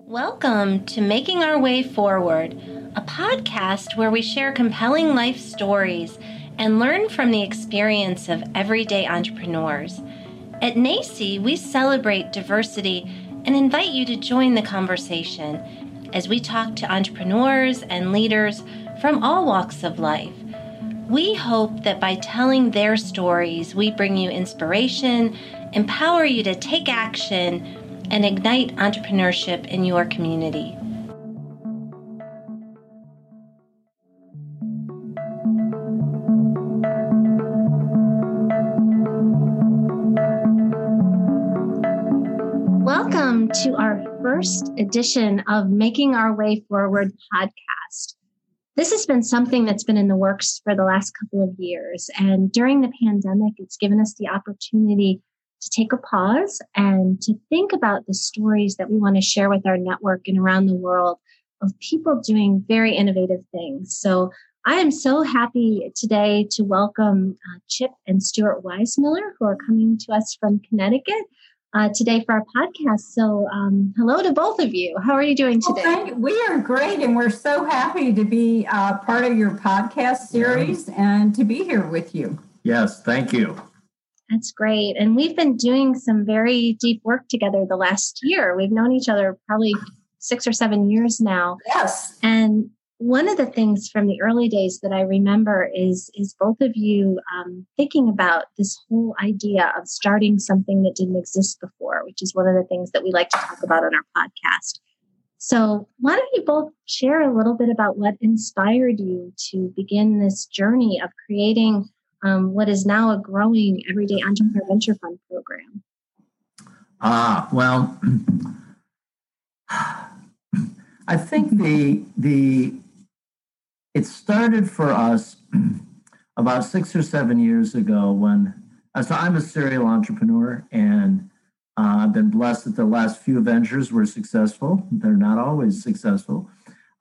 Welcome to Making Our Way Forward, a podcast where we share compelling life stories and learn from the experience of everyday entrepreneurs. At NACCE, we celebrate diversity and invite you to join the conversation as we talk to entrepreneurs and leaders from all walks of life. We hope that by telling their stories, we bring you inspiration, empower you to take action, and ignite entrepreneurship in your community. Welcome to our first edition of Making Our Way Forward podcast. This has been something that's been in the works for the last couple of years. And during the pandemic, it's given us the opportunity to take a pause and to think about the stories that we want to share with our network and around the world of people doing very innovative things. So I am so happy today to welcome Chip and Stuart Weismiller, who are coming to us from Connecticut today for our podcast. So hello to both of you. How are you doing today? Well, we are great, and we're so happy to be part of your podcast series and to be here with you. Yes, thank you. That's great. And we've been doing some very deep work together the last year. We've known each other probably 6 or 7 years now. Yes. And one of the things from the early days that I remember is both of you thinking about this whole idea of starting something that didn't exist before, which is one of the things that we like to talk about on our podcast. So why don't you both share a little bit about what inspired you to begin this journey of creating what is now a growing Everyday Entrepreneur Venture Fund program? Well, I think it started for us about 6 or 7 years ago when, so I'm a serial entrepreneur, and I've been blessed that the last few ventures were successful. They're not always successful.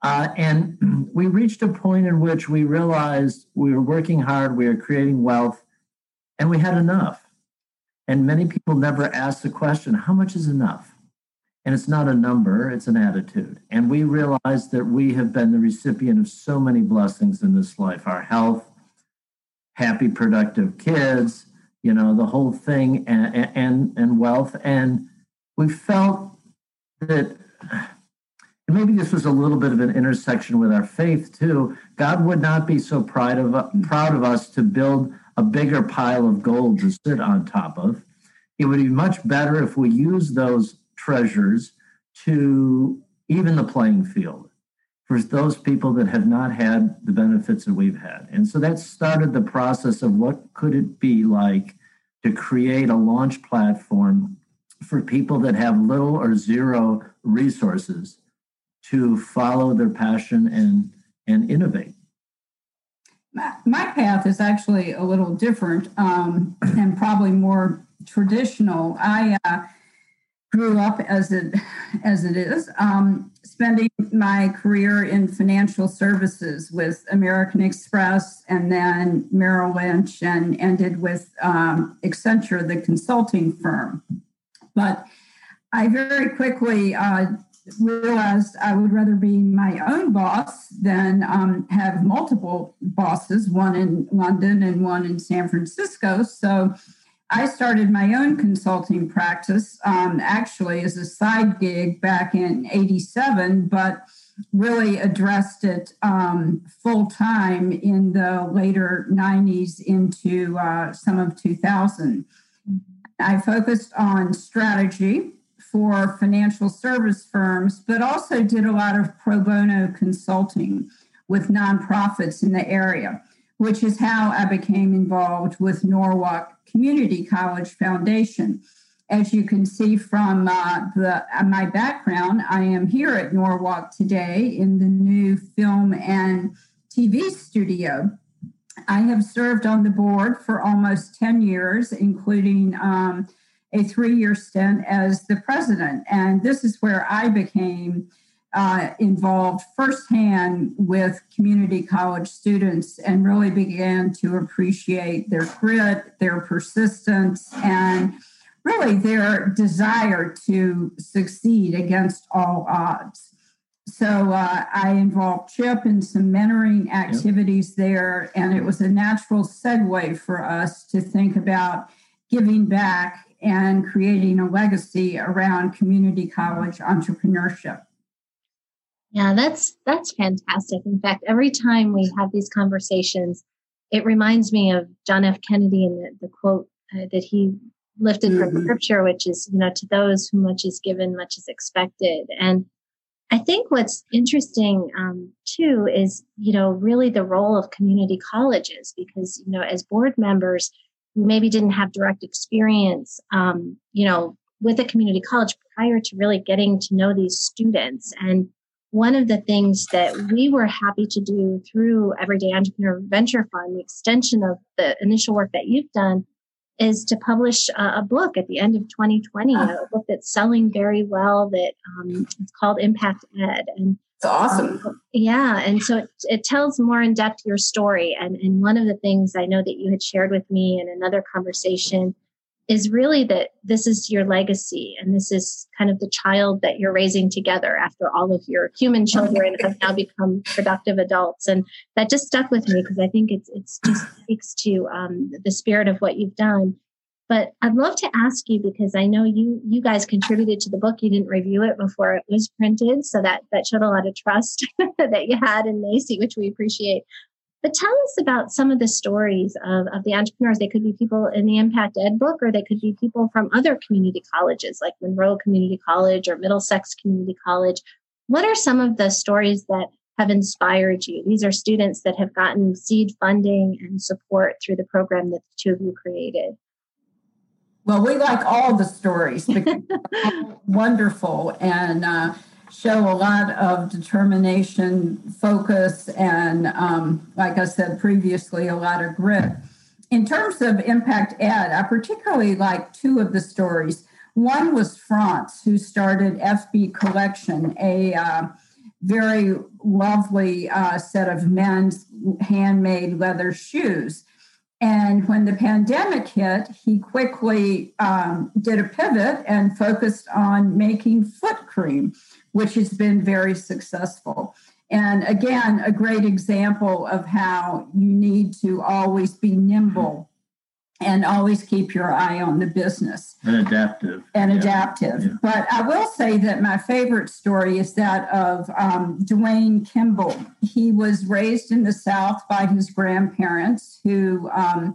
And we reached a point in which we realized we were working hard, we were creating wealth, and we had enough. And many people never ask the question, how much is enough? And it's not a number, it's an attitude. And we realized that we have been the recipient of so many blessings in this life, our health, happy, productive kids, the whole thing, and wealth. And we felt that, and maybe this was a little bit of an intersection with our faith too, God would not be so proud of us to build a bigger pile of gold to sit on top of. It would be much better if we use those treasures to even the playing field for those people that have not had the benefits that we've had. And so that started the process of what could it be like to create a launch platform for people that have little or zero resources to follow their passion and innovate. My path is actually a little different and probably more traditional. I grew up as it is, spending my career in financial services with American Express and then Merrill Lynch, and ended with Accenture, the consulting firm. But I very quickly realized I would rather be my own boss than have multiple bosses, one in London and one in San Francisco. So I started my own consulting practice, actually as a side gig back in '87, but really addressed it full time in the later '90s into some of 2000. I focused on strategy for financial service firms, but also did a lot of pro bono consulting with nonprofits in the area, which is how I became involved with Norwalk Community College Foundation. As you can see from my background, I am here at Norwalk today in the new film and TV studio. I have served on the board for almost 10 years, including a 3-year stint as the president. And this is where I became involved firsthand with community college students and really began to appreciate their grit, their persistence, and really their desire to succeed against all odds. So I involved Chip in some mentoring activities there, and it was a natural segue for us to think about giving back and creating a legacy around community college entrepreneurship. Yeah, that's fantastic. In fact, every time we have these conversations, it reminds me of John F. Kennedy and the quote that he lifted from scripture, which is, to those who much is given, much is expected. And I think what's interesting too is, really the role of community colleges, because, as board members, who maybe didn't have direct experience, with a community college prior to really getting to know these students. And one of the things that we were happy to do through Everyday Entrepreneur Venture Fund, the extension of the initial work that you've done, is to publish a book at the end of 2020, a book that's selling very well, that it's called Impact Ed. And it's awesome. And so it tells more in depth your story. And one of the things I know that you had shared with me in another conversation is really that this is your legacy, and this is kind of the child that you're raising together after all of your human children have now become productive adults. And that just stuck with me because I think it's just speaks to the spirit of what you've done. But I'd love to ask you, because I know you guys contributed to the book. You didn't review it before it was printed, so that showed a lot of trust that you had in Macy, which we appreciate. But tell us about some of the stories of the entrepreneurs. They could be people in the Impact Ed book, or they could be people from other community colleges like Monroe Community College or Middlesex Community College. What are some of the stories that have inspired you? These are students that have gotten seed funding and support through the program that the two of you created. Well, we like all the stories because they're wonderful and show a lot of determination, focus, and like I said previously, a lot of grit. In terms of Impact Ed, I particularly like two of the stories. One was France, who started FB Collection, a very lovely set of men's handmade leather shoes. And when the pandemic hit, he quickly did a pivot and focused on making foot cream, which has been very successful. And again, a great example of how you need to always be nimble and always keep your eye on the business. And adaptive. Yeah. But I will say that my favorite story is that of Dwayne Kimball. He was raised in the South by his grandparents, who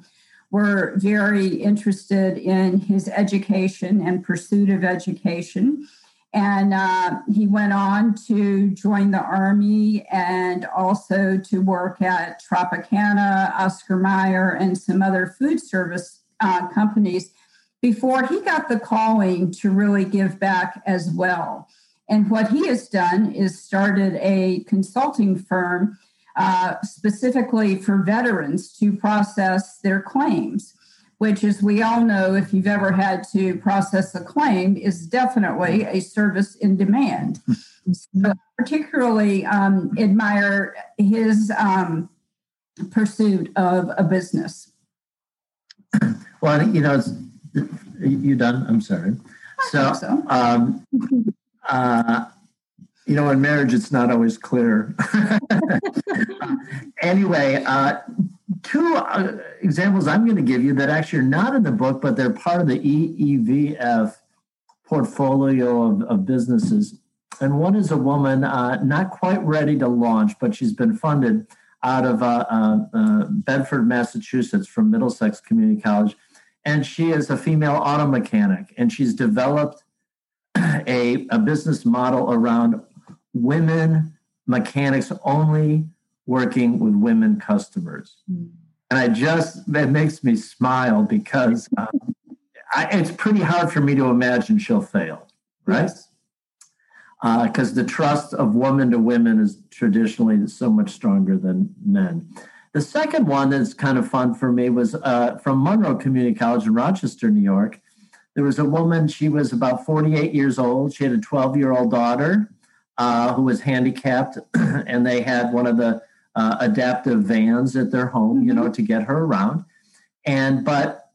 were very interested in his education and pursuit of education. And he went on to join the Army and also to work at Tropicana, Oscar Mayer, and some other food service companies before he got the calling to really give back as well. And what he has done is started a consulting firm specifically for veterans to process their claims, which, as we all know, if you've ever had to process a claim, is definitely a service in demand. So I particularly admire his pursuit of a business. Well, you done? I'm sorry. So. In marriage, it's not always clear. Anyway, two examples I'm going to give you that actually are not in the book, but they're part of the EEVF portfolio of businesses. And one is a woman not quite ready to launch, but she's been funded out of Bedford, Massachusetts, from Middlesex Community College. And she is a female auto mechanic, and she's developed a business model around women mechanics only working with women customers. And it makes me smile because it's pretty hard for me to imagine she'll fail, right? Because the trust of woman to women is traditionally so much stronger than men. The second one that's kind of fun for me was from Monroe Community College in Rochester, New York. There was a woman, she was about 48 years old. She had a 12-year-old daughter who was handicapped, and they had one of the adaptive vans at their home, to get her around. But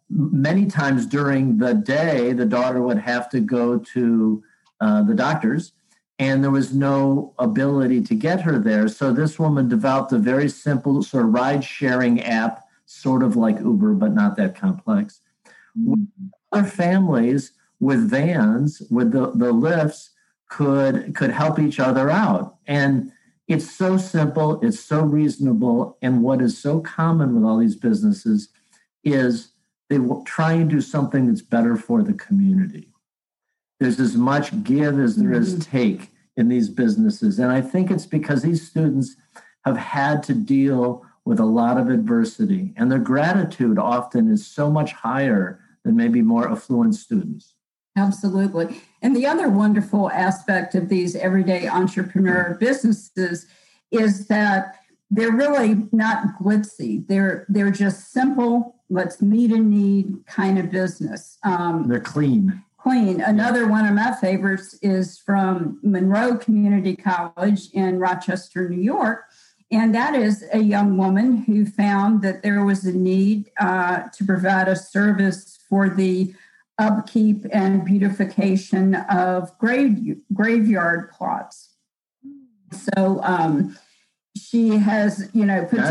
many times during the day, the daughter would have to go to the doctor's, and there was no ability to get her there. So this woman developed a very simple sort of ride-sharing app, sort of like Uber, but not that complex. Other families with vans, with the lifts, could help each other out. And it's so simple, it's so reasonable. And what is so common with all these businesses is they will try and do something that's better for the community. There's as much give as there is take in these businesses. And I think it's because these students have had to deal with a lot of adversity, and their gratitude often is so much higher than maybe more affluent students. Absolutely. And the other wonderful aspect of these everyday entrepreneur businesses is that they're really not glitzy. They're just simple, let's meet a need kind of business. They're clean. Another one of my favorites is from Monroe Community College in Rochester, New York. And that is a young woman who found that there was a need to provide a service for the upkeep and beautification of graveyard plots. So she has, put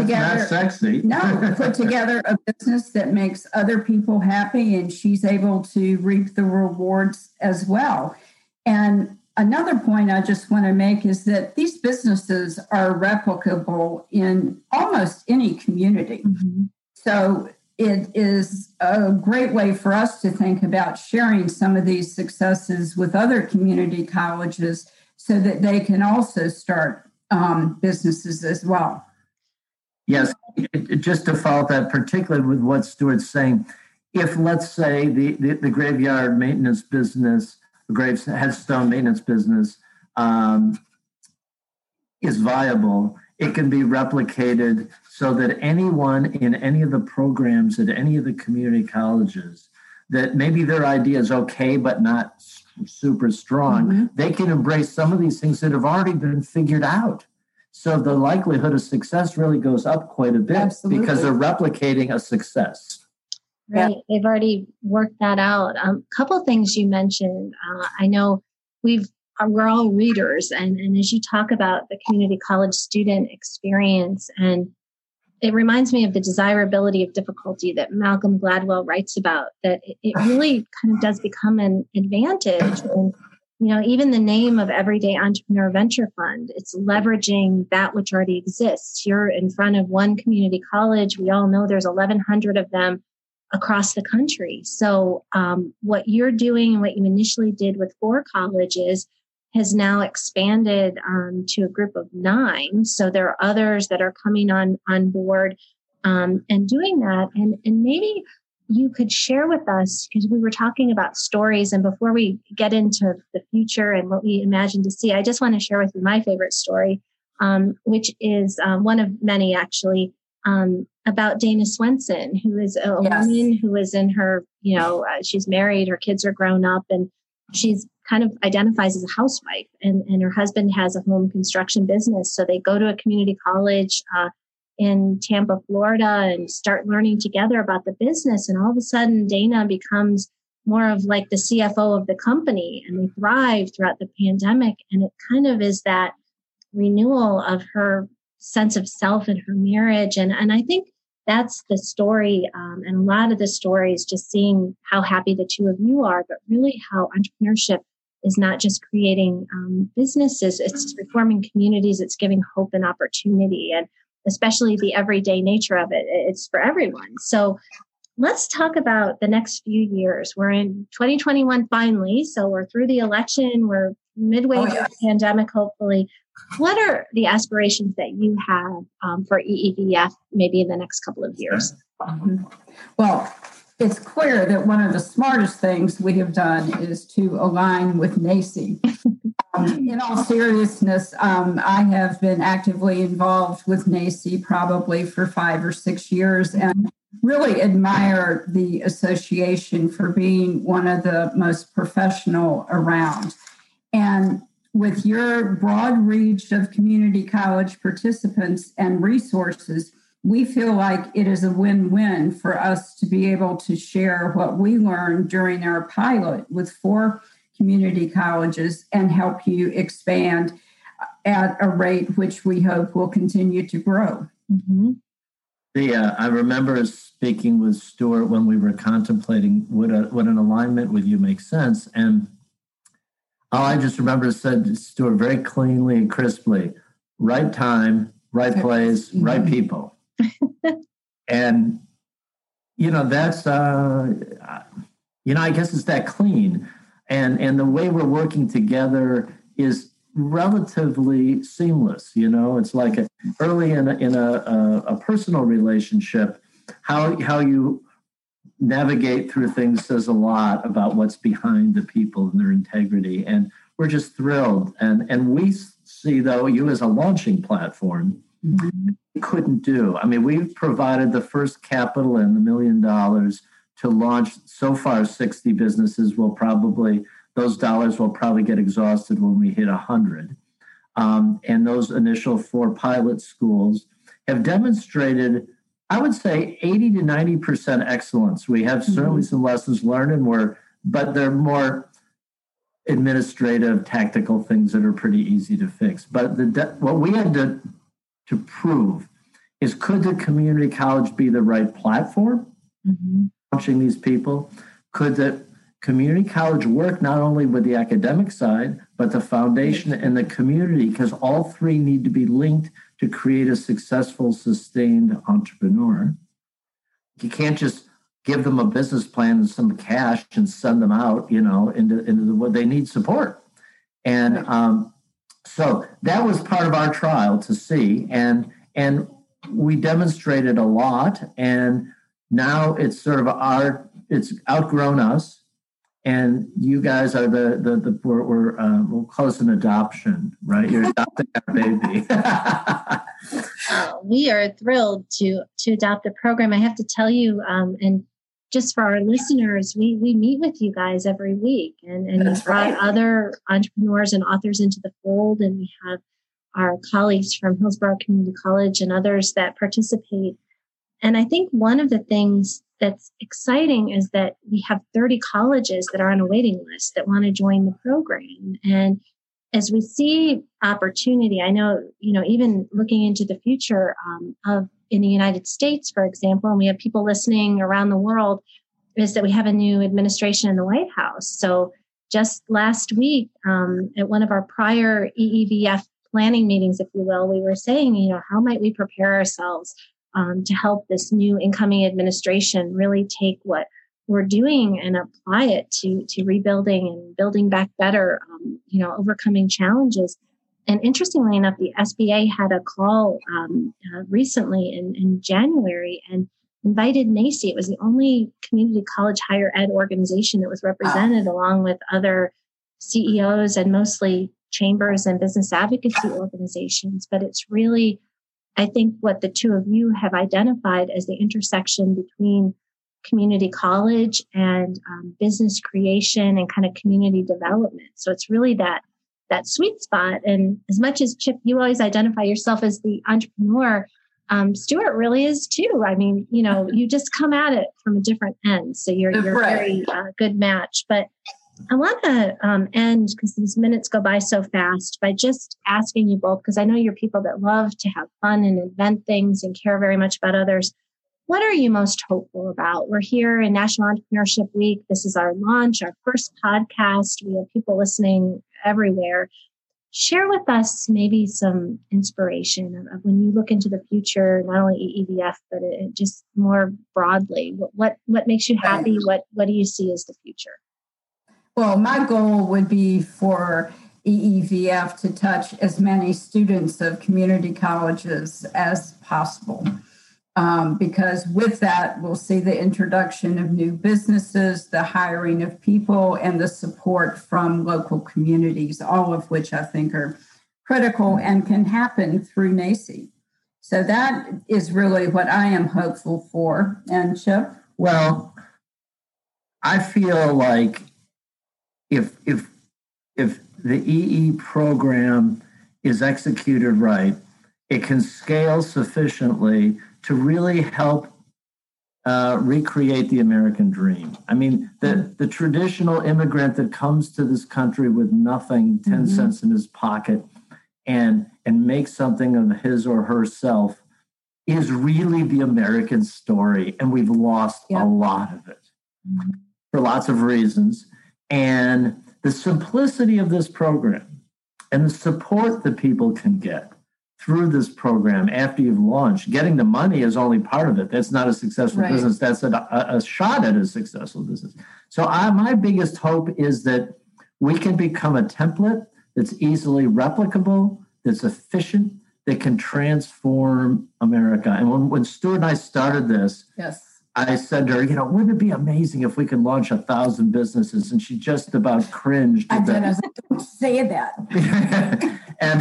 together a business that makes other people happy, and she's able to reap the rewards as well. And another point I just want to make is that these businesses are replicable in almost any community. So it is a great way for us to think about sharing some of these successes with other community colleges so that they can also start businesses as well. Yes, just to follow that, particularly with what Stuart's saying, if let's say the graveyard maintenance business, the headstone maintenance business is viable, it can be replicated so that anyone in any of the programs at any of the community colleges that maybe their idea is okay but not super strong, they can embrace some of these things that have already been figured out. So the likelihood of success really goes up quite a bit. Absolutely. Because they're replicating a success. Right. They've already worked that out. A couple of things you mentioned. I know we're all readers, and as you talk about the community college student experience, and it reminds me of the desirability of difficulty that Malcolm Gladwell writes about, that it really kind of does become an advantage. And, even the name of Everyday Entrepreneur Venture Fund, it's leveraging that which already exists. You're in front of one community college. We all know there's 1,100 of them across the country. So what you're doing and what you initially did with 4 colleges has now expanded to a group of 9. So there are others that are coming on board and doing that. And maybe you could share with us, because we were talking about stories, and before we get into the future and what we imagine to see, I just want to share with you my favorite story, which is one of many actually, about Dana Swenson, who is a woman who is in her, she's married, her kids are grown up, and she's kind of identifies as a housewife, and her husband has a home construction business. So they go to a community college in Tampa, Florida, and start learning together about the business. And all of a sudden, Dana becomes more of like the CFO of the company, and they thrive throughout the pandemic. And it kind of is that renewal of her sense of self in her marriage. And I think that's the story. And a lot of the story is just seeing how happy the two of you are, but really how entrepreneurship is not just creating businesses, it's reforming communities, it's giving hope and opportunity, and especially the everyday nature of it. It's for everyone. So let's talk about the next few years. We're in 2021 finally, so we're through the election, we're midway through the pandemic, hopefully. What are the aspirations that you have for EEVF maybe in the next couple of years? Well, it's clear that one of the smartest things we have done is to align with NACCE. In all seriousness, I have been actively involved with NACCE probably for 5 or 6 years, and really admire the association for being one of the most professional around. And with your broad reach of community college participants and resources, we feel like it is a win-win for us to be able to share what we learned during our pilot with 4 community colleges and help you expand at a rate which we hope will continue to grow. Mm-hmm. I remember speaking with Stuart when we were contemplating would an alignment with you make sense, and all I just remember said to Stuart very cleanly and crisply, right time, right place, right people. And, that's, I guess it's that clean. And the way we're working together is relatively seamless. It's like early in a personal relationship, how you navigate through things says a lot about what's behind the people and their integrity. And we're just thrilled. And we see, though, you as a launching platform, we couldn't do. I mean, we've provided the first capital and $1 million to launch so far 60 businesses. Those dollars will probably get exhausted when we hit 100. And those initial 4 pilot schools have demonstrated, I would say, 80 to 90% excellence. We have certainly some lessons learned, but they're more administrative, tactical things that are pretty easy to fix. But what we had to prove is, could the community college be the right platform launching these people? Could the community college work not only with the academic side, but the foundation and the community? Because all 3 need to be linked to create a successful, sustained entrepreneur. You can't just give them a business plan and some cash and send them out, into what they need support. And so that was part of our trial to see, and we demonstrated a lot, and now it's sort of it's outgrown us, and you guys are we'll call this an adoption, right? You're adopting our baby. We are thrilled to adopt the program. I have to tell you, and just for our listeners, we meet with you guys every week, and we've brought other entrepreneurs and authors into the fold, and we have our colleagues from Hillsborough Community College and others that participate. And I think one of the things that's exciting is that we have 30 colleges that are on a waiting list that want to join the program. And as we see opportunity, I know, even looking into the future in the United States, for example, and we have people listening around the world, is that we have a new administration in the White House. So just last week, at one of our prior EEVF planning meetings, if you will, we were saying, how might we prepare ourselves to help this new incoming administration really take what we're doing and apply it to rebuilding and building back better, overcoming challenges. And interestingly enough, the SBA had a call recently in January and invited NACCE. It was the only community college higher ed organization that was represented, along with other CEOs and mostly chambers and business advocacy organizations. But it's really, I think, what the two of you have identified as the intersection between community college and business creation and kind of community development. So it's really that sweet spot. And as much as, Chip, you always identify yourself as the entrepreneur, Stuart really is too. I mean, you just come at it from a different end. So you're a very good match. But I want to end, because these minutes go by so fast, by just asking you both, because I know you're people that love to have fun and invent things and care very much about others. What are you most hopeful about? We're here in National Entrepreneurship Week. This is our launch, our first podcast. We have people listening everywhere. Share with us maybe some inspiration of when you look into the future, not only EEVF, but just more broadly. What makes you happy? What do you see as the future? Well, my goal would be for EEVF to touch as many students of community colleges as possible. Because with that, we'll see the introduction of new businesses, the hiring of people, and the support from local communities, all of which I think are critical and can happen through NACCE. So that is really what I am hopeful for. And Chip? Well, I feel like if the EE program is executed right, it can scale sufficiently to really help recreate the American dream. I mean, the traditional immigrant that comes to this country with nothing, 10 cents in his pocket, and makes something of his or herself is really the American story. And we've lost a lot of it for lots of reasons. And the simplicity of this program and the support that people can get through this program after you've launched, getting the money is only part of it. That's not a successful business. That's a shot at a successful business. So my biggest hope is that we can become a template that's easily replicable, that's efficient, that can transform America. And when Stuart and I started this, I said to her, wouldn't it be amazing if we could launch 1,000 businesses? And she just about cringed. I did. I was like, don't say that.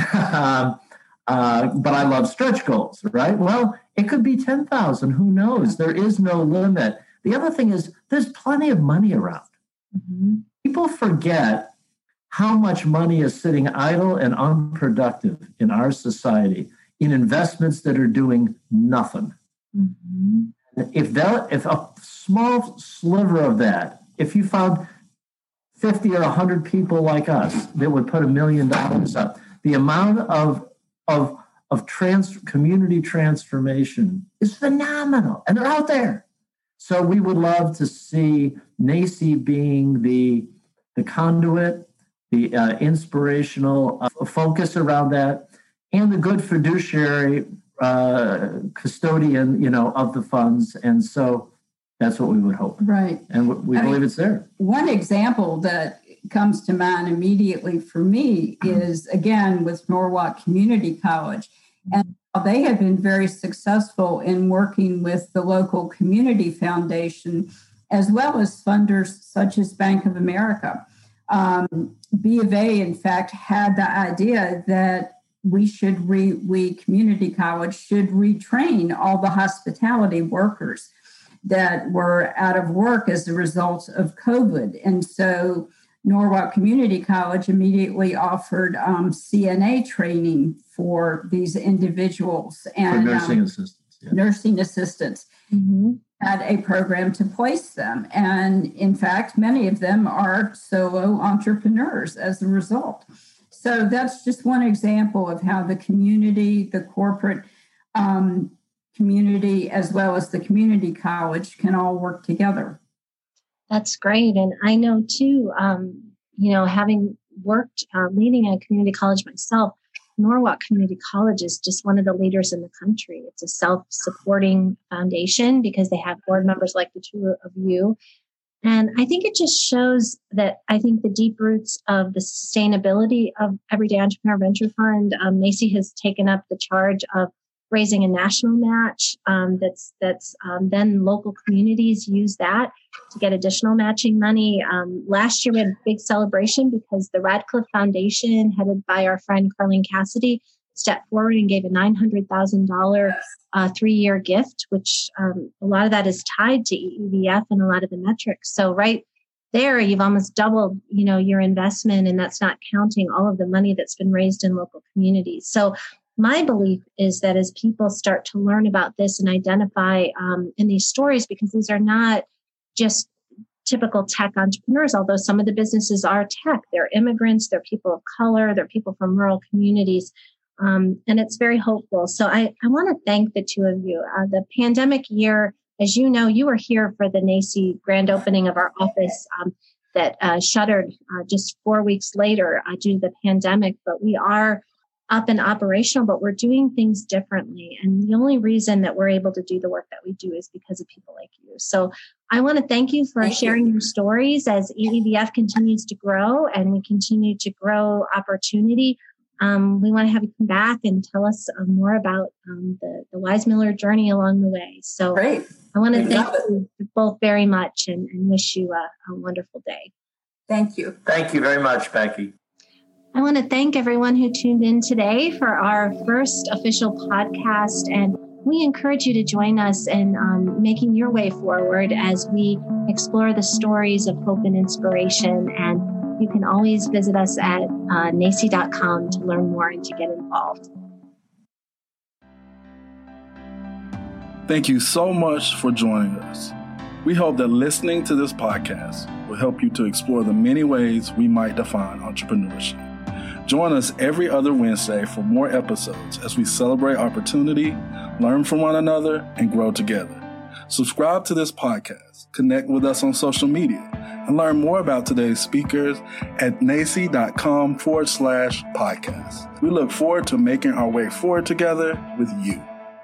But I love stretch goals, right? Well, it could be 10,000. Who knows? There is no limit. The other thing is there's plenty of money around. People forget how much money is sitting idle and unproductive in our society in investments that are doing nothing. If a small sliver of that, if you found 50 or 100 people like us that would put $1 million up, the amount of community transformation is phenomenal, and they're out there. So we would love to see NACCE being the conduit, the inspirational focus around that, and the good fiduciary custodian, of the funds. And so that's what we would hope. Right. And we believe it's there. One example that comes to mind immediately for me is, again, with Norwalk Community College. And they have been very successful in working with the local community foundation, as well as funders such as Bank of America. B of A, in fact, had the idea that we community college should retrain all the hospitality workers that were out of work as a result of COVID. And so Norwalk Community College immediately offered CNA training for these individuals and for nursing assistants. Nursing assistants had a program to place them. And in fact, many of them are solo entrepreneurs as a result. So that's just one example of how the community, the corporate community, as well as the community college can all work together. That's great. And I know too, having worked leading a community college myself, Norwalk Community College is just one of the leaders in the country. It's a self-supporting foundation because they have board members like the two of you. And I think it just shows that I think the deep roots of the sustainability of Everyday Entrepreneur Venture Fund, NACCE has taken up the charge of raising a national match. Then local communities use that to get additional matching money. Last year we had a big celebration because the Radcliffe Foundation, headed by our friend Carlene Cassidy, stepped forward and gave a $900,000 3-year gift, which a lot of that is tied to EEVF and a lot of the metrics. So right there, you've almost doubled, your investment, and that's not counting all of the money that's been raised in local communities. So my belief is that as people start to learn about this and identify in these stories, because these are not just typical tech entrepreneurs, although some of the businesses are tech, they're immigrants, they're people of color, they're people from rural communities. And it's very hopeful. So I want to thank the two of you. The pandemic year, as you know, you were here for the NACCE grand opening of our office that shuttered just 4 weeks later due to the pandemic. But we are up and operational, but we're doing things differently. And the only reason that we're able to do the work that we do is because of people like you. So I want to thank you for sharing your stories as EEVF continues to grow and we continue to grow opportunity. We want to have you come back and tell us more about the Weissmuller journey along the way. So great. I want to thank you both very much and wish you a wonderful day. Thank you. Thank you very much, Becky. I want to thank everyone who tuned in today for our first official podcast. And we encourage you to join us in making your way forward as we explore the stories of hope and inspiration. And you can always visit us at NACCE.com to learn more and to get involved. Thank you so much for joining us. We hope that listening to this podcast will help you to explore the many ways we might define entrepreneurship. Join us every other Wednesday for more episodes as we celebrate opportunity, learn from one another, and grow together. Subscribe to this podcast, connect with us on social media, and learn more about today's speakers at nacce.com/podcast. We look forward to making our way forward together with you.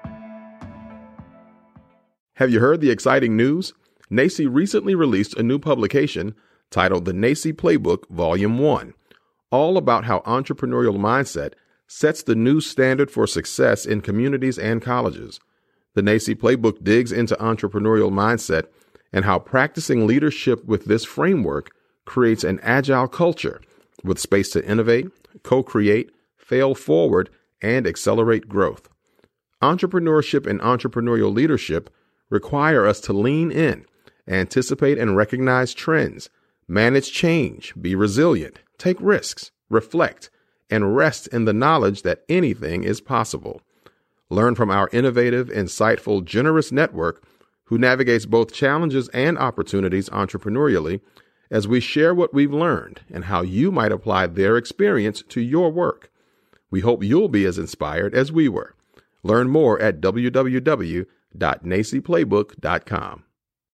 Have you heard the exciting news? NACCE recently released a new publication titled The NACCE Playbook Volume 1, all about how entrepreneurial mindset sets the new standard for success in communities and colleges. The NACCE Playbook digs into entrepreneurial mindset and how practicing leadership with this framework creates an agile culture with space to innovate, co-create, fail forward, and accelerate growth. Entrepreneurship and entrepreneurial leadership require us to lean in, anticipate and recognize trends, manage change, be resilient, take risks, reflect, and rest in the knowledge that anything is possible. Learn from our innovative, insightful, generous network who navigates both challenges and opportunities entrepreneurially as we share what we've learned and how you might apply their experience to your work. We hope you'll be as inspired as we were. Learn more at www.nacceplaybook.com.